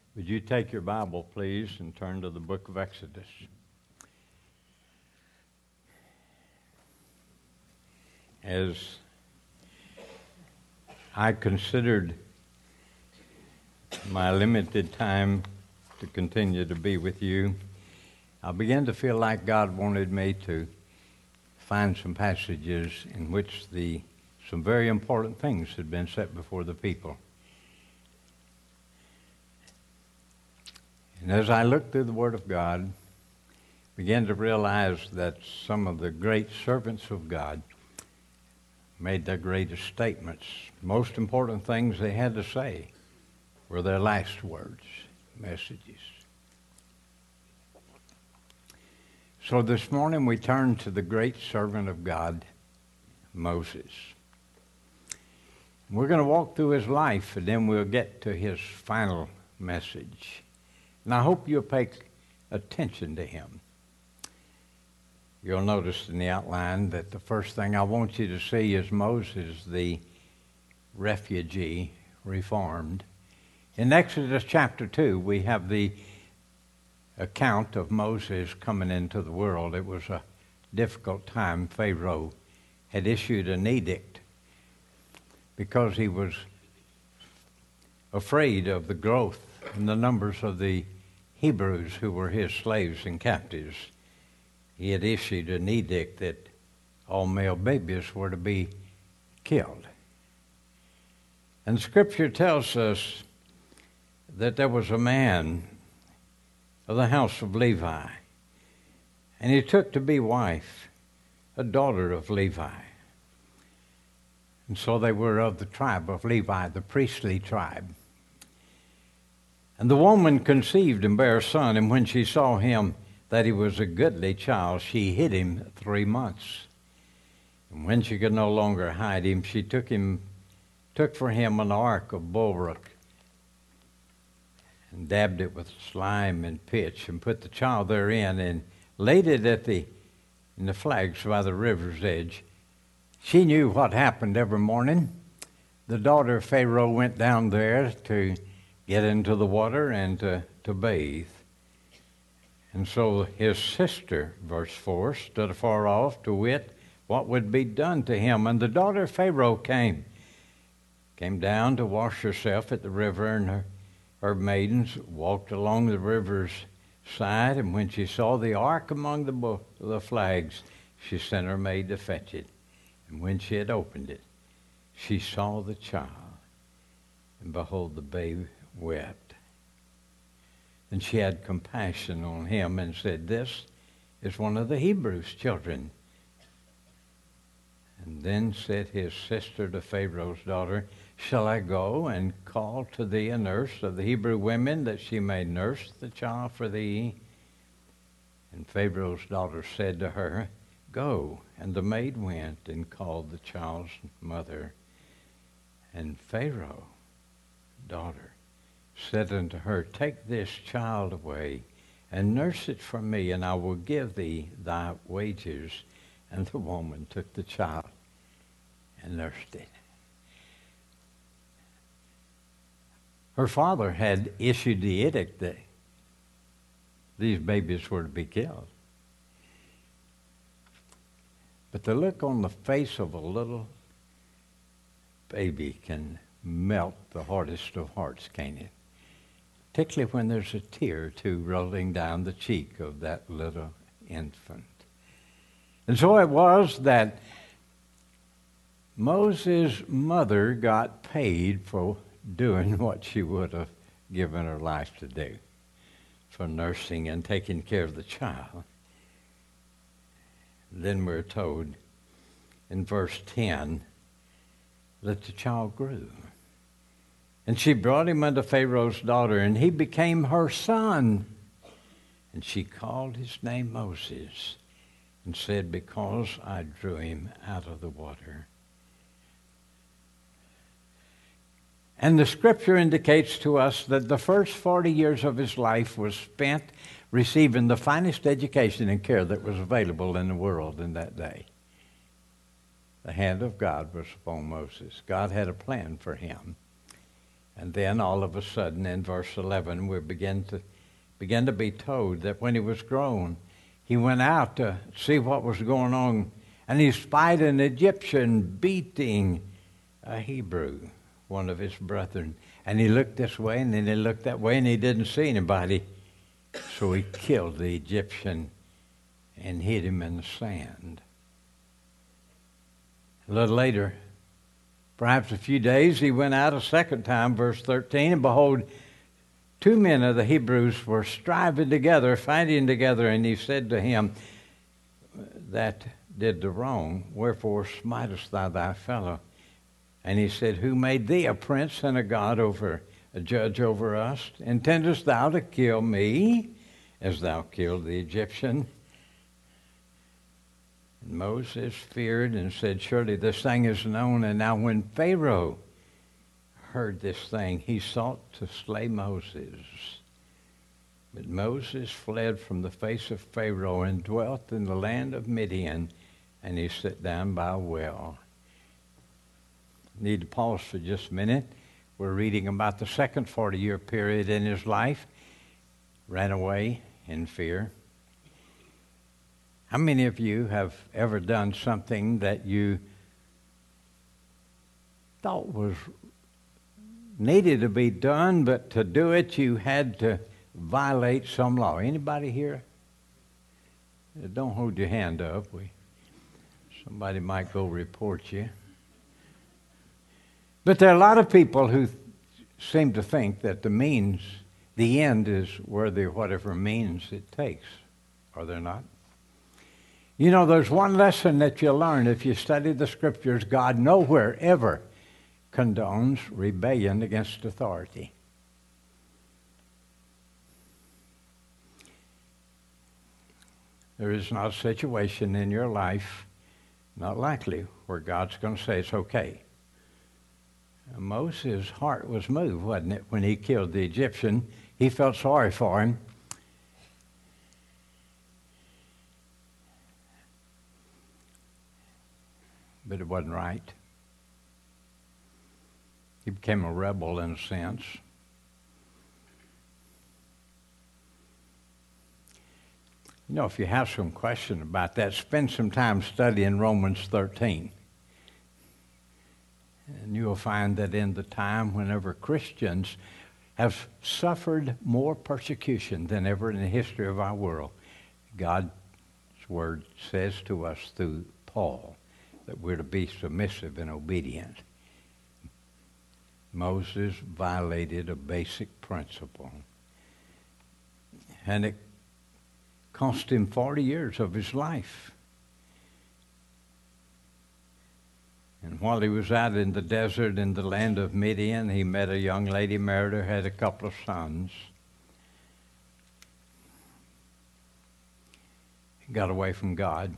Would you take your Bible, please, and turn to the book of Exodus? As I considered my limited time to continue to be with you, I began to feel like God wanted me to find some passages in which some very important things had been set before the people. And as I looked through the Word of God, began to realize that some of the great servants of God made their greatest statements. Most important things they had to say were their last words, messages. So this morning we turn to the great servant of God, Moses. We're going to walk through his life, and then we'll get to his final message. And I hope you'll pay attention to him. You'll notice in the outline that the first thing I want you to see is Moses, the refugee, reformed. In Exodus chapter 2, we have the account of Moses coming into the world. It was a difficult time. Pharaoh had issued an edict because he was afraid of the growth and the numbers of the Hebrews who were his slaves and captives. He had issued an edict that all male babies were to be killed. And Scripture tells us that there was a man of the house of Levi, and he took to be wife a daughter of Levi. And so they were of the tribe of Levi, the priestly tribe. And the woman conceived and bare a son, and when she saw him that he was a goodly child, she hid him 3 months. And when she could no longer hide him, she took for him an ark of bullock, and dabbed it with slime and pitch, and put the child therein, and laid it in the flags by the river's edge. She knew what happened every morning. The daughter of Pharaoh went down there to get into the water and to bathe. And so his sister, verse 4, stood afar off to wit what would be done to him. And the daughter of Pharaoh came down to wash herself at the river, and her maidens walked along the river's side. And when she saw the ark among the flags, she sent her maid to fetch it. And when she had opened it, she saw the child, and behold, the babe wept. And she had compassion on him and said, "This is one of the Hebrews' children." And then said his sister to Pharaoh's daughter, "Shall I go and call to thee a nurse of the Hebrew women, that she may nurse the child for thee?" And Pharaoh's daughter said to her, "Go." And the maid went and called the child's mother. And Pharaoh's daughter said unto her, "Take this child away, and nurse it for me, and I will give thee thy wages." And the woman took the child and nursed it. Her father had issued the edict that these babies were to be killed. But the look on the face of a little baby can melt the hardest of hearts, can't it? Particularly when there's a tear or two rolling down the cheek of that little infant. And so it was that Moses' mother got paid for doing what she would have given her life to do, for nursing and taking care of the child. Then we're told in verse 10 that the child grew. And she brought him unto Pharaoh's daughter, and he became her son. And she called his name Moses, and said, "Because I drew him out of the water." And the Scripture indicates to us that the first 40 years of his life was spent receiving the finest education and care that was available in the world in that day. The hand of God was upon Moses. God had a plan for him. And then all of a sudden in verse 11 we begin to be told that when he was grown, he went out to see what was going on, and he spied an Egyptian beating a Hebrew, one of his brethren. And he looked this way and then he looked that way and he didn't see anybody. So he killed the Egyptian and hid him in the sand. A little later, perhaps a few days, he went out a second time, verse 13, and behold, 2 men of the Hebrews were striving together, fighting together, and he said to him that did the wrong, wherefore smitest thou thy fellow? And he said, who made thee a prince and a god over, a judge over us? Intendest thou to kill me, as thou killed the Egyptian? And Moses feared and said, surely this thing is known. And now when Pharaoh heard this thing, he sought to slay Moses. But Moses fled from the face of Pharaoh and dwelt in the land of Midian, and he sat down by a well. Need to pause for just a minute. We're reading about the second 40-year period in his life. Ran away in fear. How many of you have ever done something that you thought was needed to be done, but to do it you had to violate some law? Anybody here? Don't hold your hand up. Somebody might go report you. But there are a lot of people who seem to think that the end is worthy of whatever means it takes. Are there not? You know, there's one lesson that you'll learn if you study the Scriptures. God nowhere ever condones rebellion against authority. There is not a situation in your life, not likely, where God's going to say it's okay. Moses' heart was moved, wasn't it, when he killed the Egyptian? He felt sorry for him. But it wasn't right. He became a rebel in a sense. You know, if you have some question about that, spend some time studying Romans 13. And you'll find that in the time whenever Christians have suffered more persecution than ever in the history of our world, God's word says to us through Paul that we're to be submissive and obedient. Moses violated a basic principle. And it cost him 40 years of his life. And while he was out in the desert in the land of Midian, he met a young lady, married her, had a couple of sons. He got away from God.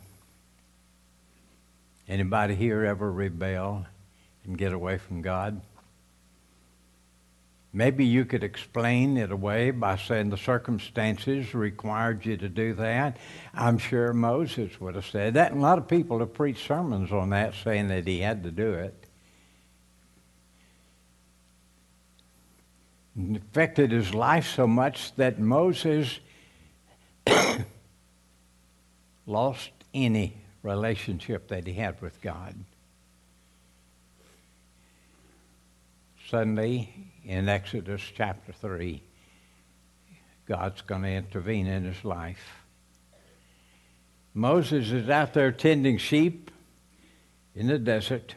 Anybody here ever rebel and get away from God? Maybe you could explain it away by saying the circumstances required you to do that. I'm sure Moses would have said that. And a lot of people have preached sermons on that, saying that he had to do it. It affected his life so much that Moses lost any relationship that he had with God. Suddenly, in Exodus chapter 3, God's going to intervene in his life. Moses is out there tending sheep in the desert.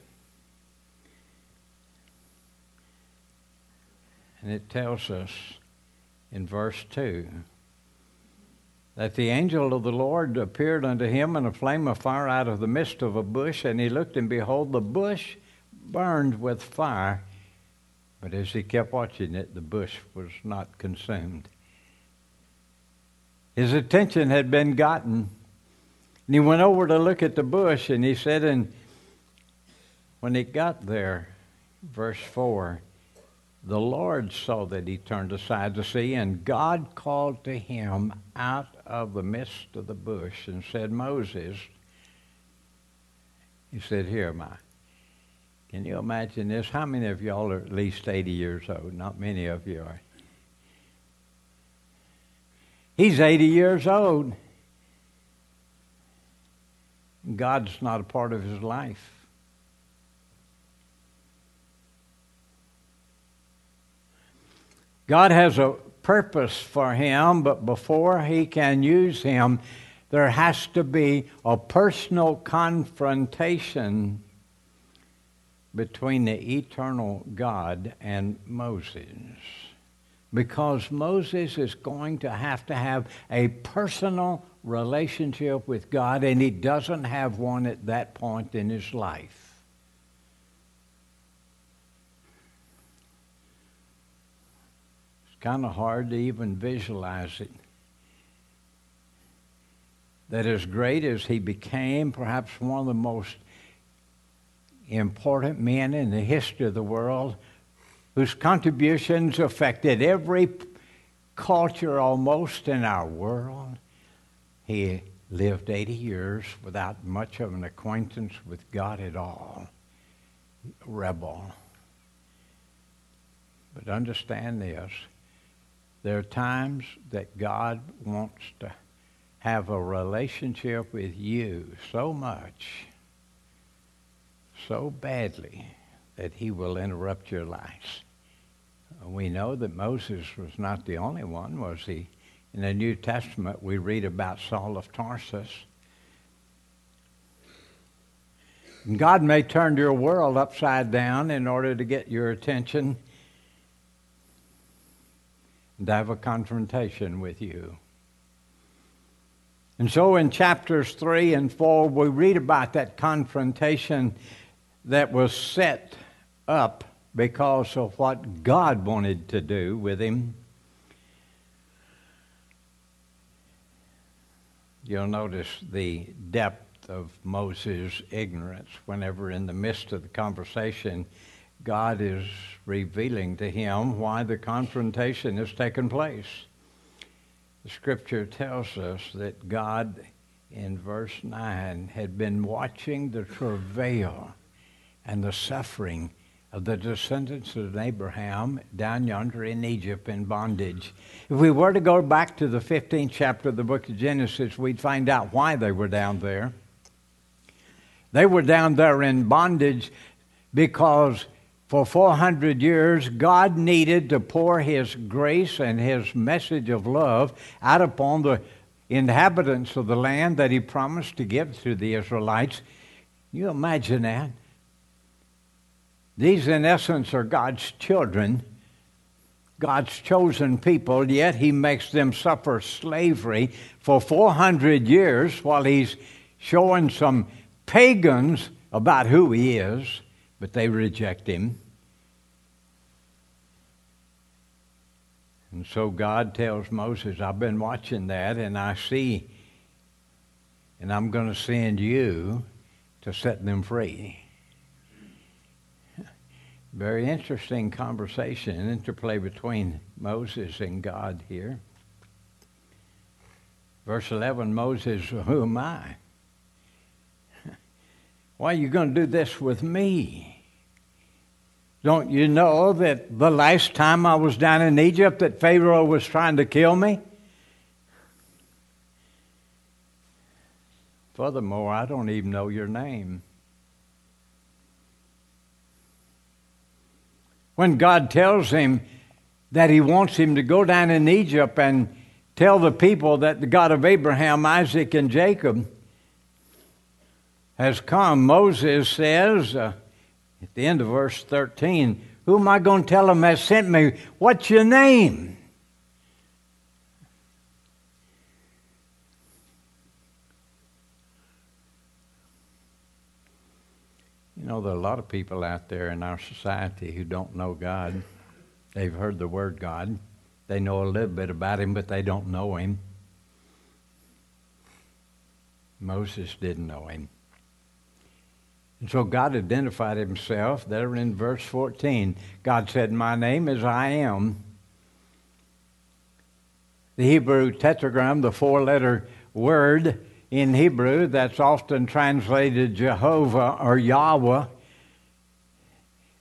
And it tells us in verse 2 that the angel of the Lord appeared unto him in a flame of fire out of the midst of a bush, and he looked, and behold, the bush burned with fire. But as he kept watching it, the bush was not consumed. His attention had been gotten. And he went over to look at the bush, and he said, and when he got there, verse 4, the Lord saw that he turned aside to see, and God called to him out of the midst of the bush and said, Moses, he said, here am I. Can you imagine this? How many of y'all are at least 80 years old? Not many of you are. He's 80 years old. God's not a part of his life. God has a purpose for him, but before he can use him, there has to be a personal confrontation between the eternal God and Moses. Because Moses is going to have a personal relationship with God, and he doesn't have one at that point in his life. It's kind of hard to even visualize it. That as great as he became, perhaps one of the most important men in the history of the world, whose contributions affected every culture almost in our world, he lived 80 years without much of an acquaintance with God at all. A rebel. But understand this, there are times that God wants to have a relationship with you so much, so badly, that he will interrupt your lives. We know that Moses was not the only one, was he? In the New Testament, we read about Saul of Tarsus. God may turn your world upside down in order to get your attention and to have a confrontation with you. And so in chapters 3 and 4, we read about that confrontation that was set up because of what God wanted to do with him. You'll notice the depth of Moses' ignorance whenever in the midst of the conversation, God is revealing to him why the confrontation has taken place. The scripture tells us that God, in verse 9, had been watching the travail and the suffering of the descendants of Abraham down yonder in Egypt in bondage. If we were to go back to the 15th chapter of the book of Genesis, we'd find out why they were down there. They were down there in bondage because for 400 years, God needed to pour his grace and his message of love out upon the inhabitants of the land that he promised to give to the Israelites. Can you imagine that? These, in essence, are God's children, God's chosen people, yet he makes them suffer slavery for 400 years while he's showing some pagans about who he is, but they reject him. And so God tells Moses, I've been watching that, and I see, and I'm going to send you to set them free. Very interesting conversation, interplay between Moses and God here. Verse 11, Moses, who am I? Why are you going to do this with me? Don't you know that the last time I was down in Egypt that Pharaoh was trying to kill me? Furthermore, I don't even know your name. When God tells him that he wants him to go down in Egypt and tell the people that the God of Abraham, Isaac, and Jacob has come, Moses says, at the end of verse 13, who am I going to tell him has sent me? What's your name? You know, there are a lot of people out there in our society who don't know God. They've heard the word God. They know a little bit about him, but they don't know him. Moses didn't know him. And so God identified himself there in verse 14. God said, my name is I Am. The Hebrew tetragram, the four-letter word in Hebrew that's often translated Jehovah or Yahweh,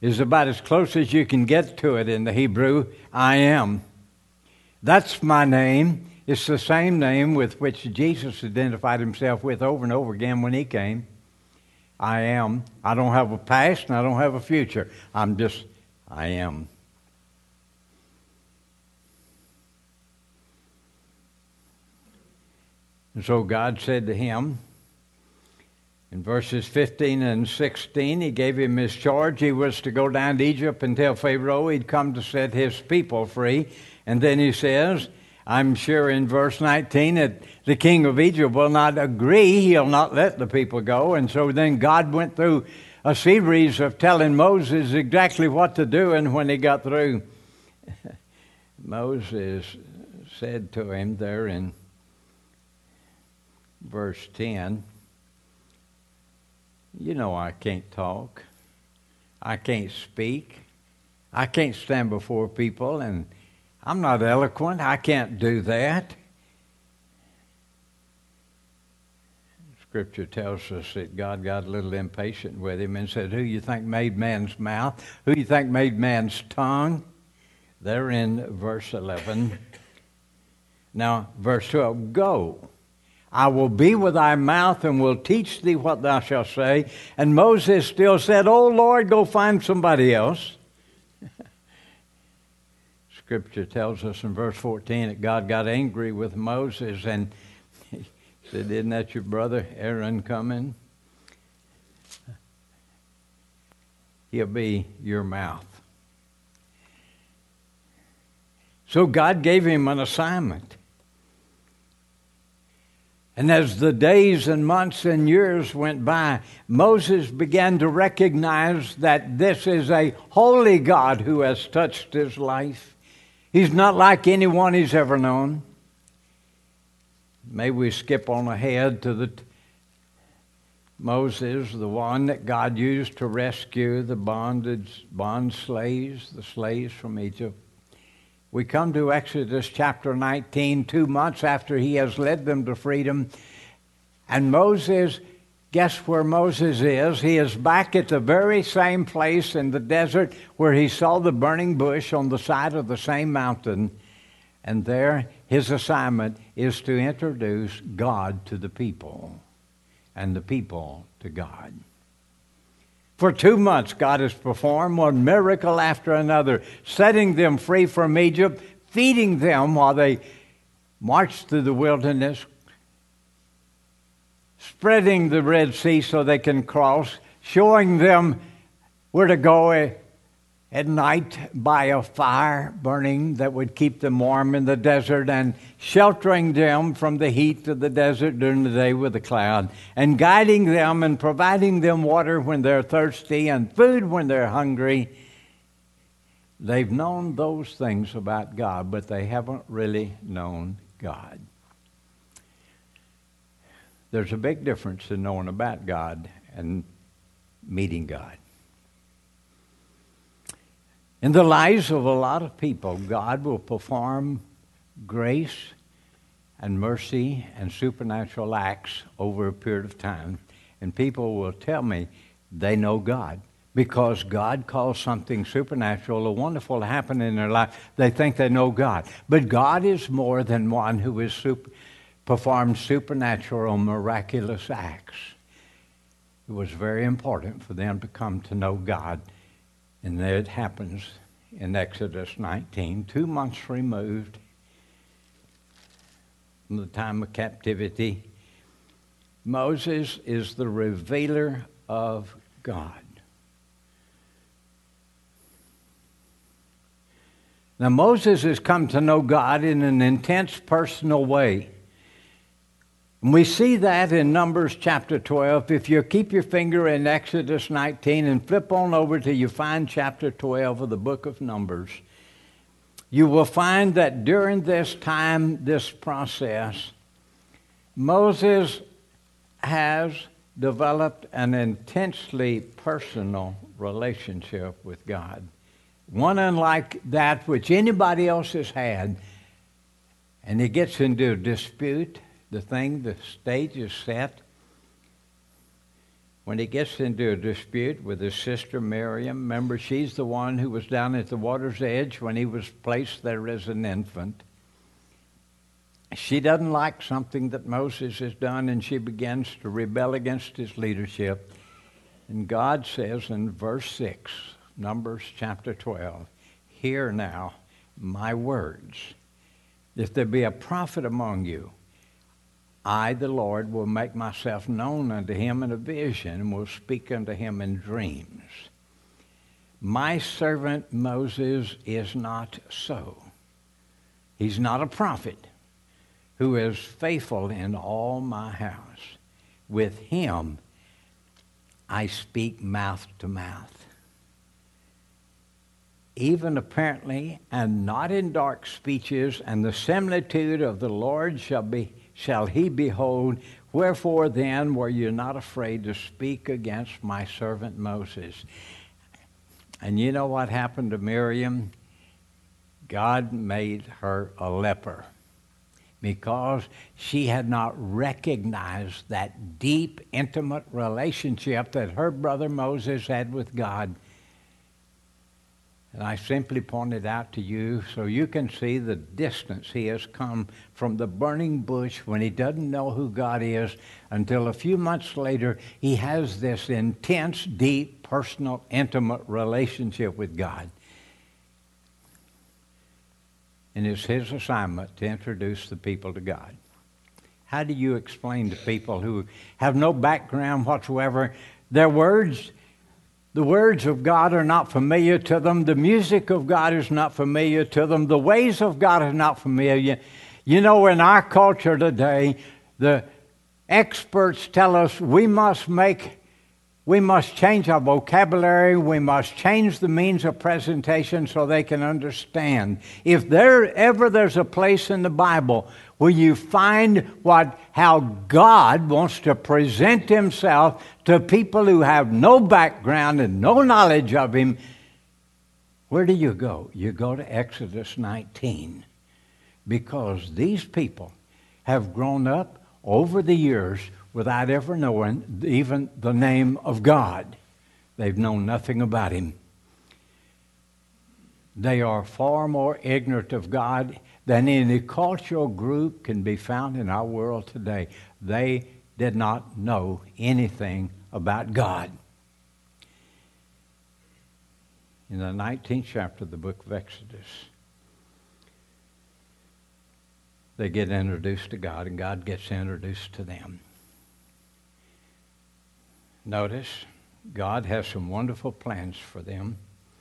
is about as close as you can get to it in the Hebrew. I am. That's my name. It's the same name with which Jesus identified himself with over and over again when he came. I am. I don't have a past and I don't have a future. I am. And so God said to him, in verses 15 and 16, he gave him his charge. He was to go down to Egypt and tell Pharaoh he'd come to set his people free. And then he says, I'm sure in verse 19 that the king of Egypt will not agree. He'll not let the people go. And so then God went through a series of telling Moses exactly what to do. And when he got through, Moses said to him there in verse 10, you know I can't talk. I can't speak. I can't stand before people, and I'm not eloquent. I can't do that. Scripture tells us that God got a little impatient with him and said, who you think made man's mouth? Who you think made man's tongue? There in verse 11. Now, verse 12, go. I will be with thy mouth and will teach thee what thou shalt say. And Moses still said, oh, Lord, go find somebody else. Scripture tells us in verse 14 that God got angry with Moses and he said, isn't that your brother Aaron coming? He'll be your mouth. So God gave him an assignment. And as the days and months and years went by, Moses began to recognize that this is a holy God who has touched his life. He's not like anyone he's ever known. May we skip on ahead to Moses, the one that God used to rescue the bond slaves, the slaves from Egypt. We come to Exodus chapter 19, 2 months after he has led them to freedom. And Moses, guess where Moses is? He is back at the very same place in the desert where he saw the burning bush on the side of the same mountain. And there, his assignment is to introduce God to the people and the people to God. For 2 months, God has performed one miracle after another, setting them free from Egypt, feeding them while they marched through the wilderness, spreading the Red Sea so they can cross, showing them where to go at night by a fire burning that would keep them warm in the desert, and sheltering them from the heat of the desert during the day with a cloud, and guiding them and providing them water when they're thirsty and food when they're hungry. They've known those things about God, but they haven't really known God. There's a big difference in knowing about God and meeting God. In the lives of a lot of people, God will perform grace and mercy and supernatural acts over a period of time. And people will tell me they know God because God calls something supernatural or wonderful to happen in their life. They think they know God. But God is more than one who is performs supernatural or miraculous acts. It was very important for them to come to know God. And there it happens in Exodus 19, 2 months removed from the time of captivity. Moses is the revealer of God. Now Moses has come to know God in an intense personal way. And we see that in Numbers chapter 12. If you keep your finger in Exodus 19 and flip on over till you find chapter 12 of the book of Numbers, you will find that during this time, this process, Moses has developed an intensely personal relationship with God. One unlike that which anybody else has had. And he gets into a dispute. The stage is set. when he gets into a dispute with his sister Miriam. Remember, she's the one who was down at the water's edge when he was placed there as an infant. She doesn't like something that Moses has done, and she begins to rebel against his leadership. And God says in verse 6, Numbers chapter 12, "Hear now my words. If there be a prophet among you, I, the Lord, will make myself known unto him in a vision, and will speak unto him in dreams. My servant Moses is not so. He's not a prophet who is faithful in all my house. With him I speak mouth to mouth. Even apparently, and not in dark speeches, and the similitude of the Lord shall he behold. Wherefore then were you not afraid to speak against my servant Moses?" And you know what happened to Miriam? God made her a leper, because she had not recognized that deep, intimate relationship that her brother Moses had with God. And I simply pointed out to you so you can see the distance he has come from the burning bush when he doesn't know who God is, until a few months later he has this intense, deep, personal, intimate relationship with God. And it's his assignment to introduce the people to God. How do you explain to people who have no background whatsoever, the words of God are not familiar to them, the music of God is not familiar to them, the ways of God are not familiar? You know, in our culture today, the experts tell us we must change our vocabulary, we must change the means of presentation so they can understand. If there's a place in the Bible where you find how God wants to present himself to people who have no background and no knowledge of him, where do you go? You go to Exodus 19. Because these people have grown up over the years without ever knowing even the name of God. They've known nothing about him. They are far more ignorant of God than any cultural group can be found in our world today. They did not know anything about God. In the 19th chapter of the book of Exodus, they get introduced to God, and God gets introduced to them. Notice, God has some wonderful plans for them.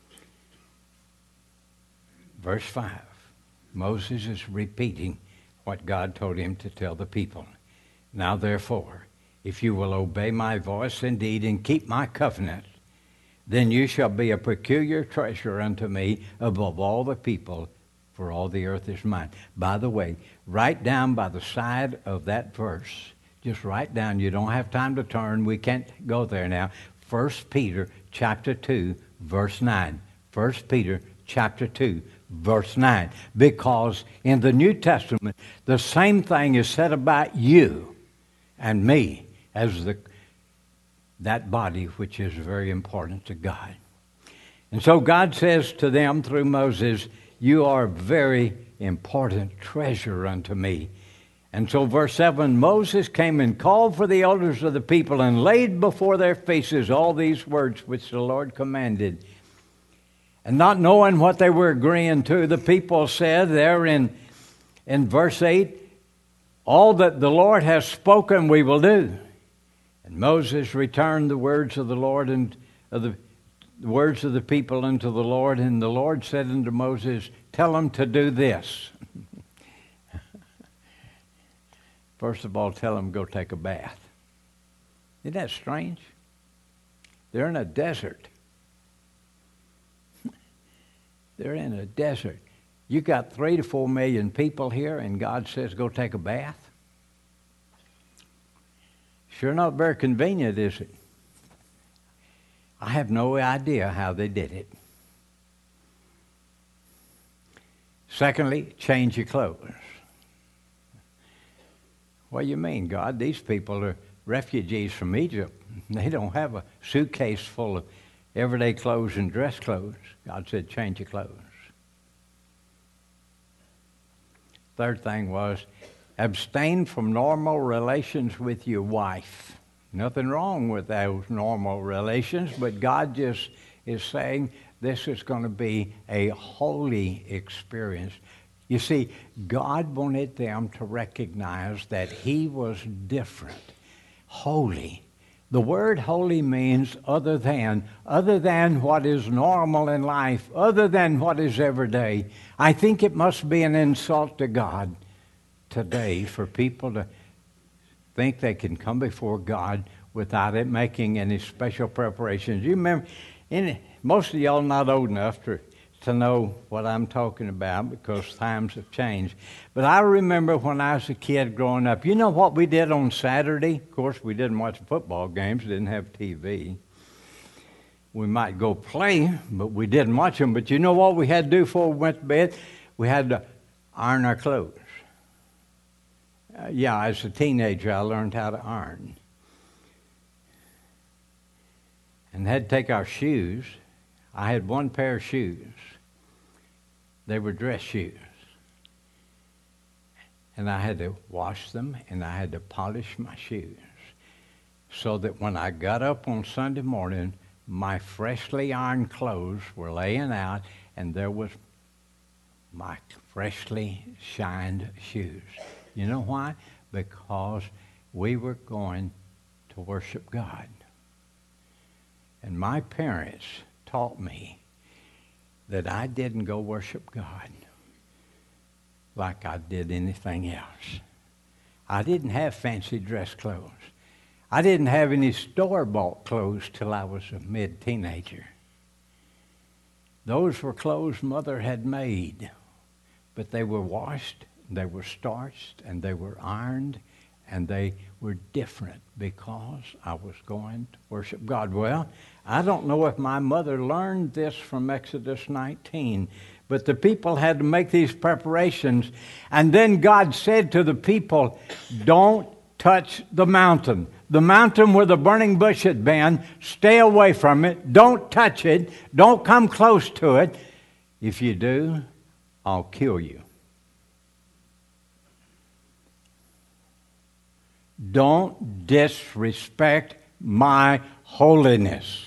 Verse 5, Moses is repeating what God told him to tell the people. "Now therefore, if you will obey my voice indeed and keep my covenant, then you shall be a peculiar treasure unto me above all the people, for all the earth is mine." By the way, write down by the side of that verse, just write down, you don't have time to turn, we can't go there now, 1 Peter chapter 2, verse 9. 1 Peter chapter 2, verse 9. Because in the New Testament, the same thing is said about you and me as that body which is very important to God. And so God says to them through Moses, "You are a very important treasure unto me." And so verse 7, Moses came and called for the elders of the people and laid before their faces all these words which the Lord commanded. And not knowing what they were agreeing to, the people said there in verse 8, "All that the Lord has spoken we will do." And Moses returned the words of the Lord and the words of the people unto the Lord. And the Lord said unto Moses, "Tell them to do this." First of all, tell them go take a bath. Isn't that strange? They're in a desert. They're in a desert. You got 3 to 4 million people here, and God says go take a bath? Sure not very convenient, is it? I have no idea how they did it. Secondly, change your clothes. What do you mean, God? These people are refugees from Egypt. They don't have a suitcase full of everyday clothes and dress clothes. God said, change your clothes. Third thing was, abstain from normal relations with your wife. Nothing wrong with those normal relations, but God just is saying this is going to be a holy experience. You see, God wanted them to recognize that He was different, holy. The word holy means other than what is normal in life, other than what is everyday. I think it must be an insult to God today for people to think they can come before God without it making any special preparations. You remember, most of y'all not old enough to know what I'm talking about because times have changed. But I remember when I was a kid growing up, you know what we did on Saturday? Of course, we didn't watch football games, didn't have TV. We might go play, but we didn't watch them. But you know what we had to do before we went to bed? We had to iron our clothes. As a teenager, I learned how to iron. And had to take our shoes. I had one pair of shoes. They were dress shoes. And I had to wash them, and I had to polish my shoes so that when I got up on Sunday morning, my freshly ironed clothes were laying out, and there was my freshly shined shoes. You know why? Because we were going to worship God. And my parents taught me that I didn't go worship God like I did anything else. I didn't have fancy dress clothes. I didn't have any store-bought clothes till I was a mid-teenager. Those were clothes Mother had made, but they were washed, they were starched, and they were ironed, and they were different because I was going to worship God. Well, I don't know if my mother learned this from Exodus 19, but the people had to make these preparations. And then God said to the people, don't touch the mountain. The mountain where the burning bush had been, stay away from it. Don't touch it. Don't come close to it. If you do, I'll kill you. Don't disrespect my holiness.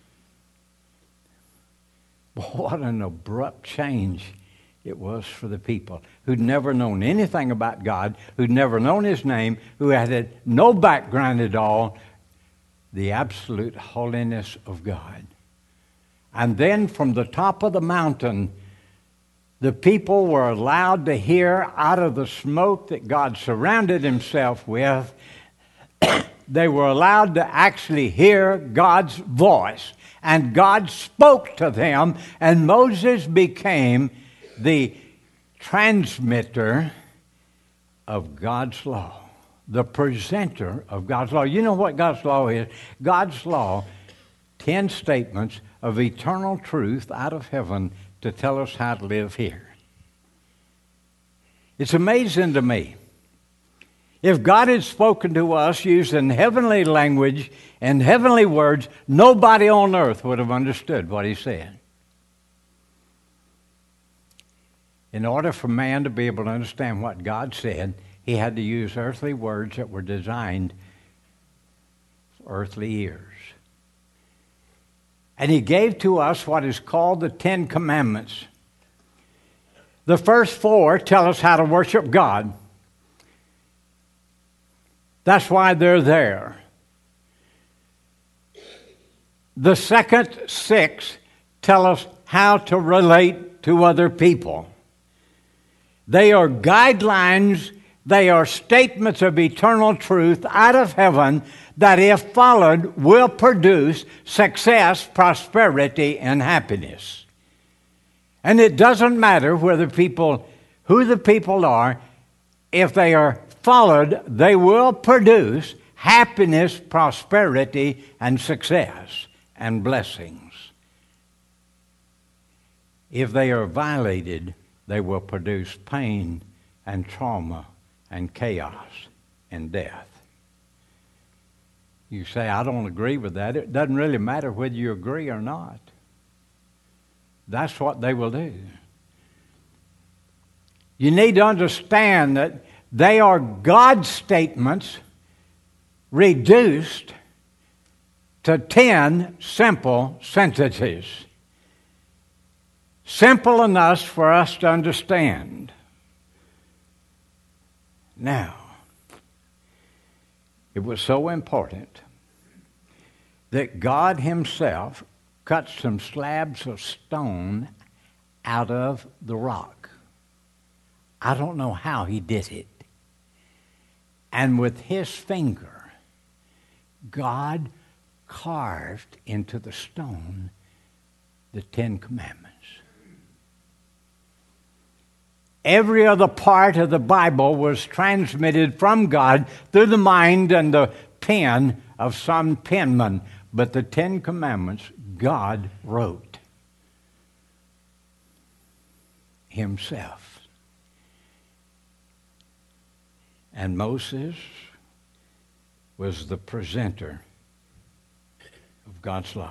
What an abrupt change it was for the people who'd never known anything about God, who'd never known His name, who had no background at all, the absolute holiness of God. And then from the top of the mountain, the people were allowed to hear out of the smoke that God surrounded Himself with. They were allowed to actually hear God's voice. And God spoke to them, and Moses became the transmitter of God's law, the presenter of God's law. You know what God's law is? God's law, 10 statements of eternal truth out of heaven to tell us how to live here. It's amazing to me. If God had spoken to us using heavenly language and heavenly words, nobody on earth would have understood what He said. In order for man to be able to understand what God said, he had to use earthly words that were designed for earthly ears. And He gave to us what is called the 10 Commandments. The first 4 tell us how to worship God. That's why they're there. The second 6 tell us how to relate to other people. They are guidelines, they are statements of eternal truth out of heaven that, if followed, will produce success, prosperity, and happiness. And it doesn't matter who the people are, if they are followed, they will produce happiness, prosperity, and success, and blessings. If they are violated, they will produce pain and trauma and chaos and death. You say, I don't agree with that. It doesn't really matter whether you agree or not. That's what they will do. You need to understand that they are God's statements reduced to 10 simple sentences. Simple enough for us to understand. Now, it was so important that God Himself cut some slabs of stone out of the rock. I don't know how He did it. And with His finger, God carved into the stone the 10 Commandments. Every other part of the Bible was transmitted from God through the mind and the pen of some penman. But the 10 Commandments, God wrote Himself. And Moses was the presenter of God's law.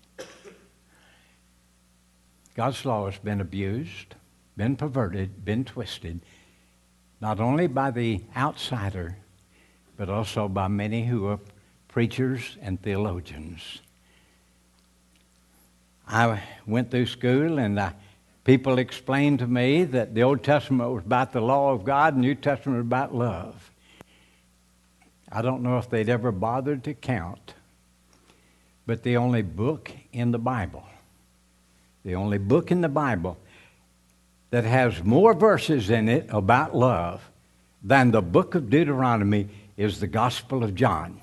God's law has been abused, been perverted, been twisted, not only by the outsider, but also by many who are preachers and theologians. I went through school and people explained to me that the Old Testament was about the law of God and the New Testament was about love. I don't know if they'd ever bothered to count, but the only book in the Bible that has more verses in it about love than the book of Deuteronomy is the Gospel of John.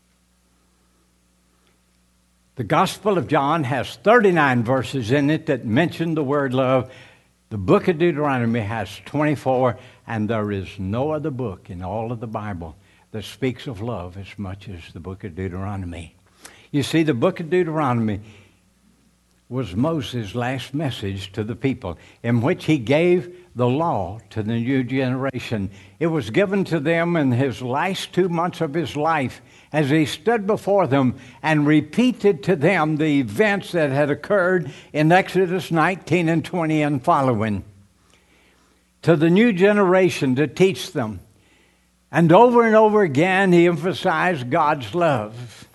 The Gospel of John has 39 verses in it that mention the word love. The book of Deuteronomy has 24, and there is no other book in all of the Bible that speaks of love as much as the book of Deuteronomy. You see, the book of Deuteronomy was Moses' last message to the people, in which he gave the law to the new generation. It was given to them in his last 2 months of his life as he stood before them and repeated to them the events that had occurred in Exodus 19 and 20 and following. To the new generation to teach them. And over again he emphasized God's love.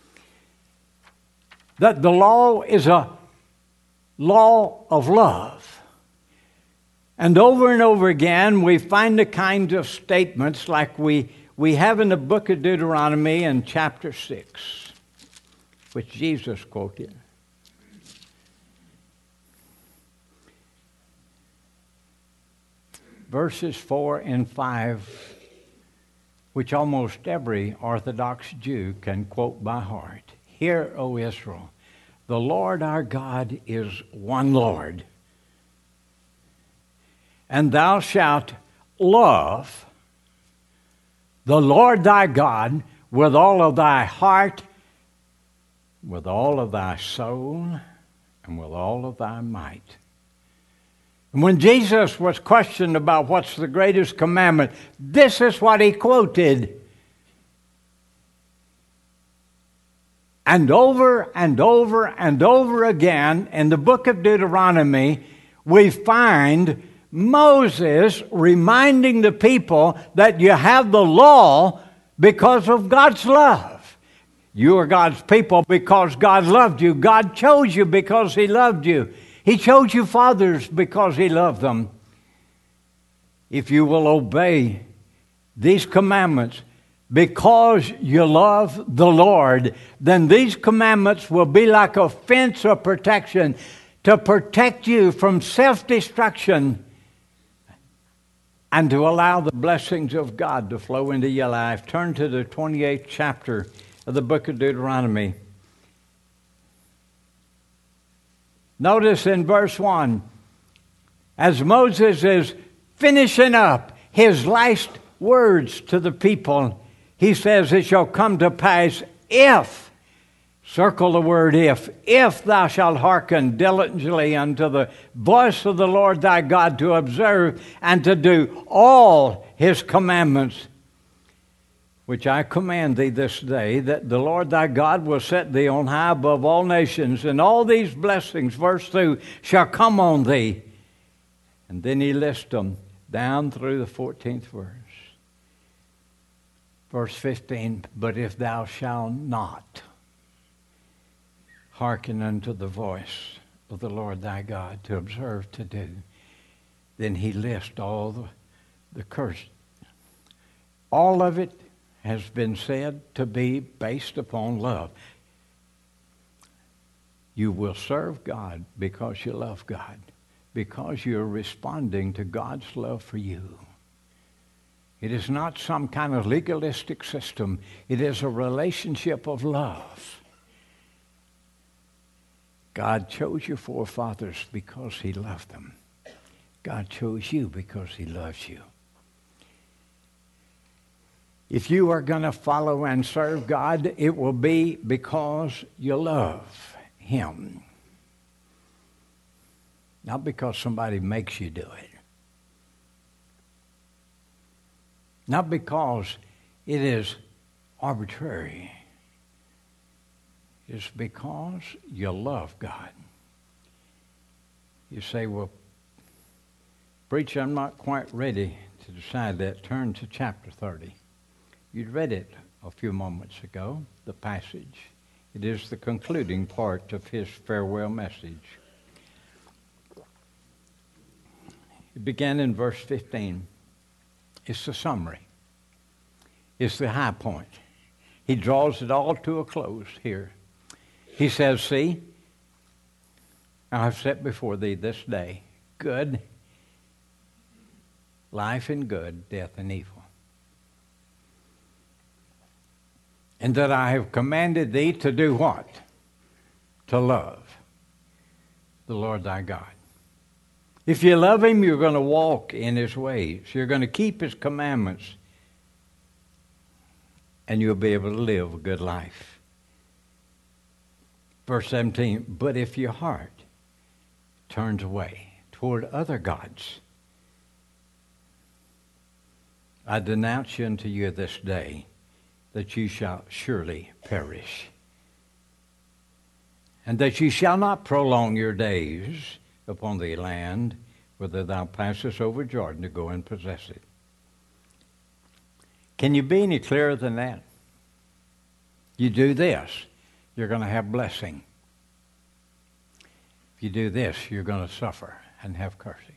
That the law is a law of love. And over again, we find the kinds of statements like we have in the book of Deuteronomy in chapter 6, which Jesus quoted. Verses 4 and 5, which almost every Orthodox Jew can quote by heart. Hear, O Israel, the Lord our God is one Lord. And thou shalt love the Lord thy God with all of thy heart, with all of thy soul, and with all of thy might. And when Jesus was questioned about what's the greatest commandment, this is what he quoted. And over again in the book of Deuteronomy, we find Moses reminding the people that you have the law because of God's love. You are God's people because God loved you. God chose you because He loved you. He chose you fathers because He loved them. If you will obey these commandments because you love the Lord, then these commandments will be like a fence of protection to protect you from self-destruction and to allow the blessings of God to flow into your life. Turn to the 28th chapter of the book of Deuteronomy. Notice in verse 1, as Moses is finishing up his last words to the people, he says, it shall come to pass if, circle the word if thou shalt hearken diligently unto the voice of the Lord thy God to observe and to do all His commandments, which I command thee this day, that the Lord thy God will set thee on high above all nations, and all these blessings, verse 2, shall come on thee. And then he lists them down through the 14th verse. Verse 15, but if thou shalt not hearken unto the voice of the Lord thy God to observe to do, then he lists all the curse. All of it has been said to be based upon love. You will serve God because you love God, because you're responding to God's love for you. It is not some kind of legalistic system. It is a relationship of love. God chose your forefathers because he loved them. God chose you because he loves you. If you are going to follow and serve God, it will be because you love him. Not because somebody makes you do it. Not because it is arbitrary. It's because you love God. You say, well, preacher, I'm not quite ready to decide that. Turn to chapter 30. You'd read it a few moments ago, the passage. It is the concluding part of his farewell message. It began in verse 15. It's the summary. It's the high point. He draws it all to a close here. He says, see, I have set before thee this day good, life and good, death and evil. And that I have commanded thee to do what? To love the Lord thy God. If you love him, you're going to walk in his ways. You're going to keep his commandments. And you'll be able to live a good life. Verse 17, but if your heart turns away toward other gods, I denounce unto you this day that you shall surely perish, and that you shall not prolong your days upon the land whither thou passest over Jordan to go and possess it. Can you be any clearer than that? You do this, you're going to have blessing. If you do this, you're going to suffer and have cursing.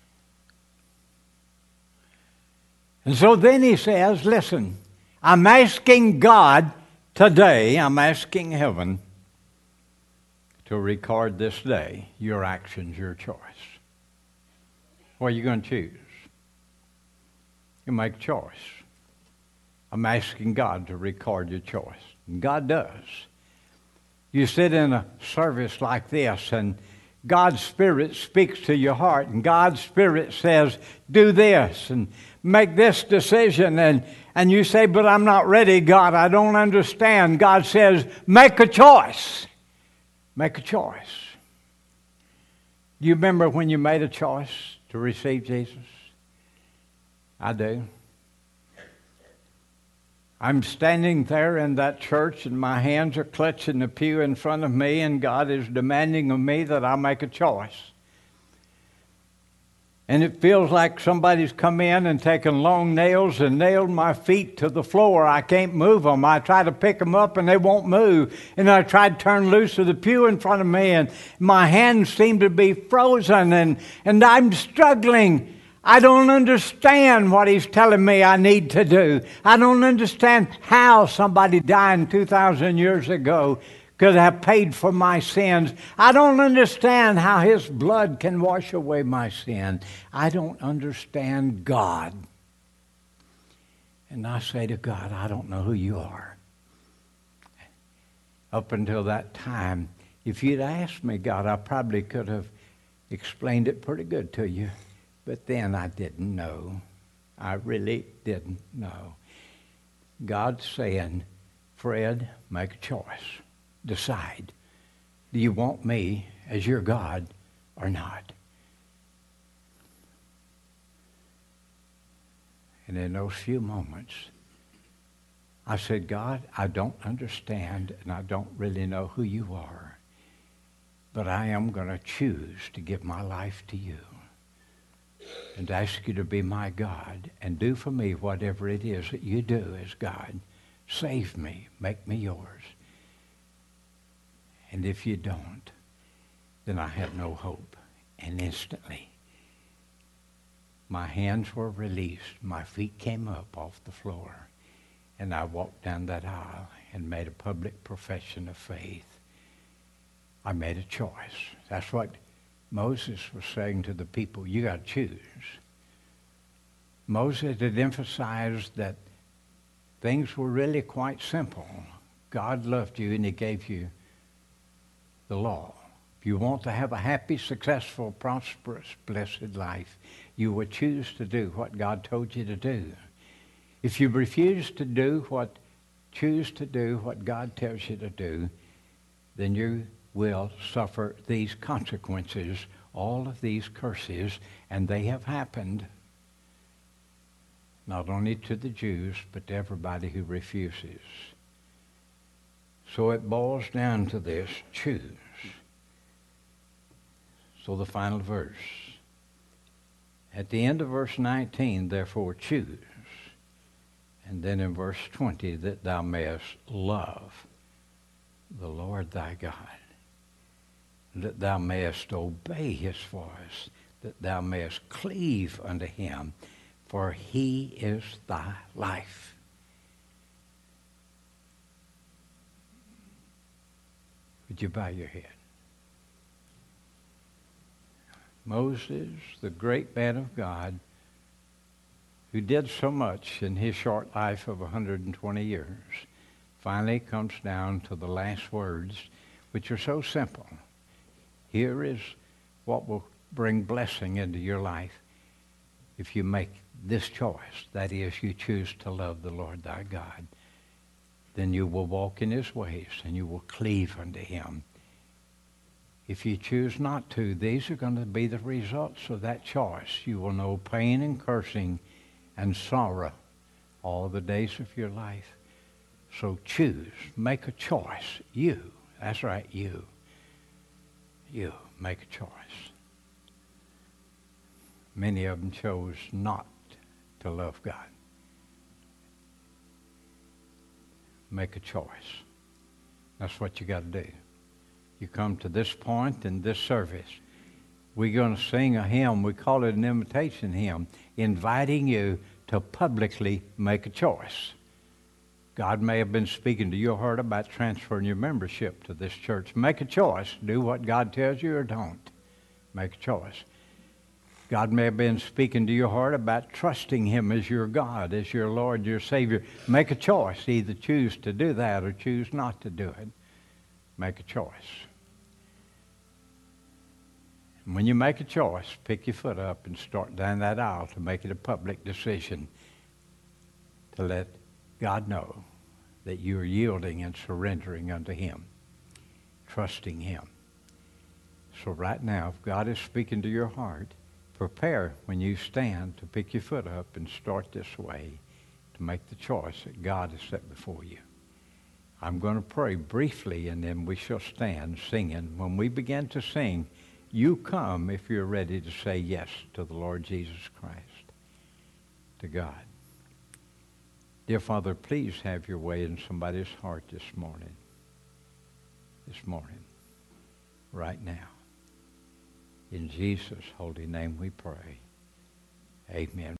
And so then he says, listen, I'm asking God today, I'm asking heaven to record this day your actions, your choice. What are you going to choose? You make a choice. I'm asking God to record your choice. And God does. You sit in a service like this and God's Spirit speaks to your heart and God's Spirit says, do this and make this decision. And you say, but I'm not ready, God. I don't understand. God says, make a choice. Make a choice. Do you remember when you made a choice to receive Jesus? I do. I'm standing there in that church and my hands are clutching the pew in front of me and God is demanding of me that I make a choice. And it feels like somebody's come in and taken long nails and nailed my feet to the floor. I can't move them. I try to pick them up and they won't move. And I try to turn loose of the pew in front of me and my hands seem to be frozen and I'm struggling. I don't understand what he's telling me I need to do. I don't understand how somebody dying 2,000 years ago could have paid for my sins. I don't understand how his blood can wash away my sin. I don't understand God. And I say to God, I don't know who you are. Up until that time, if you'd asked me, God, I probably could have explained it pretty good to you. But then I didn't know. I really didn't know. God's saying, Fred, make a choice. Decide. Do you want me as your God or not? And in those few moments, I said, God, I don't understand and I don't really know who you are, but I am going to choose to give my life to you and ask you to be my God and do for me whatever it is that you do as God. Save me, make me yours. And if you don't, then I have no hope. And instantly, my hands were released, my feet came up off the floor, and I walked down that aisle and made a public profession of faith. I made a choice. That's what Moses was saying to the people. You got to choose. Moses had emphasized that things were really quite simple. God loved you and he gave you the law. If you want to have a happy, successful, prosperous, blessed life, you will choose to do what God told you to do. If you refuse to choose to do what God tells you to do, then you will suffer these consequences, all of these curses, and they have happened not only to the Jews, but to everybody who refuses. So it boils down to this: choose. So the final verse. At the end of verse 19, therefore choose. And then in verse 20, that thou mayest love the Lord thy God, that thou mayest obey his voice, that thou mayest cleave unto him, for he is thy life. Would you bow your head? Moses, the great man of God, who did so much in his short life of 120 years, finally comes down to the last words, which are so simple. Here is what will bring blessing into your life if you make this choice. That is, you choose to love the Lord thy God. Then you will walk in his ways and you will cleave unto him. If you choose not to, these are going to be the results of that choice. You will know pain and cursing and sorrow all the days of your life. So choose. Make a choice. You. That's right, you. You. Make a choice. Many of them chose not to love God. Make a choice. That's what you got to do. You come to this point in this service, we're going to sing a hymn. We call it an invitation hymn, inviting you to publicly make a choice. God may have been speaking to your heart about transferring your membership to this church. Make a choice. Do what God tells you or don't. Make a choice. God may have been speaking to your heart about trusting him as your God, as your Lord, your Savior. Make a choice. Either choose to do that or choose not to do it. Make a choice. And when you make a choice, pick your foot up and start down that aisle to make it a public decision to let God know that you are yielding and surrendering unto him, trusting him. So right now, if God is speaking to your heart, prepare when you stand to pick your foot up and start this way to make the choice that God has set before you. I'm going to pray briefly and then we shall stand singing. When we begin to sing, you come if you're ready to say yes to the Lord Jesus Christ, to God. Dear Father, please have your way in somebody's heart this morning, right now. In Jesus' holy name we pray. Amen.